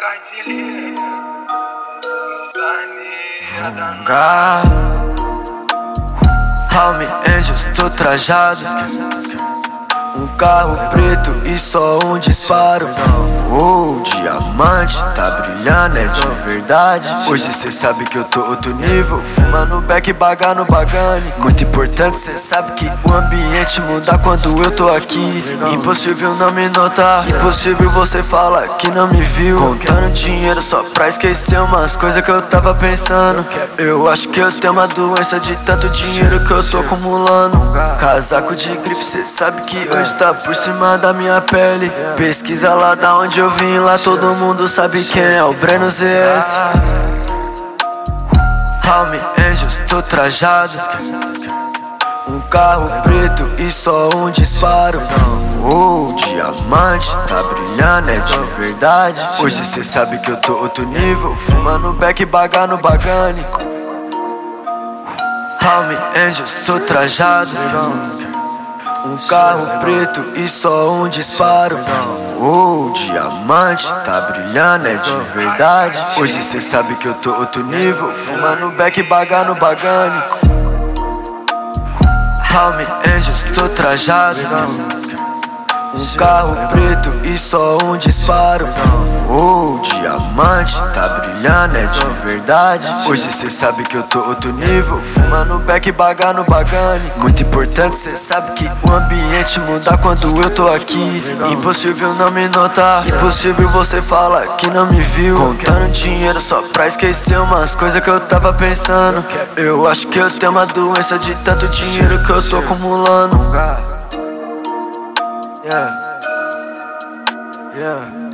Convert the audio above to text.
Home Angels, tô trajado. Um carro preto e só um disparo. O diamante tá brilhando, é de verdade. Hoje cê sabe que eu tô outro nível. Fumando beck e baga no bagane. Muito importante, cê sabe que o ambiente muda quando eu tô aqui. Impossível não me notar, impossível você fala que não me viu. Contando dinheiro só pra esquecer umas coisas que eu tava pensando. Eu acho que eu tenho uma doença de tanto dinheiro que eu tô acumulando. Casaco de grife, cê sabe que hoje tá por cima da minha pele. Pesquisa lá da onde eu vim, lá todo mundo sabe quem é o Breno ZS. Home Angels, tô trajado. Um carro preto e só um disparo. O diamante tá brilhando, é de verdade. Hoje cê sabe que eu tô outro nível. Fumando beck e baga no bagane. Home Angels, tô trajado. Um carro preto e só um disparo. O diamante tá brilhando, é de verdade. Hoje cê sabe que eu tô outro nível. Fumando beck e baga no bagane. Home Angels, tô trajado. Um carro preto e só um disparo. O diamante tá brilhando, é de verdade. Hoje cê sabe que eu tô outro nível. Fumando beck e baga no bagane. Muito importante, cê sabe que o ambiente muda quando eu tô aqui. Impossível não me notar, impossível você fala que não me viu. Contando dinheiro só pra esquecer umas coisas que eu tava pensando. Eu acho que eu tenho uma doença de tanto dinheiro que eu tô acumulando. Yeah.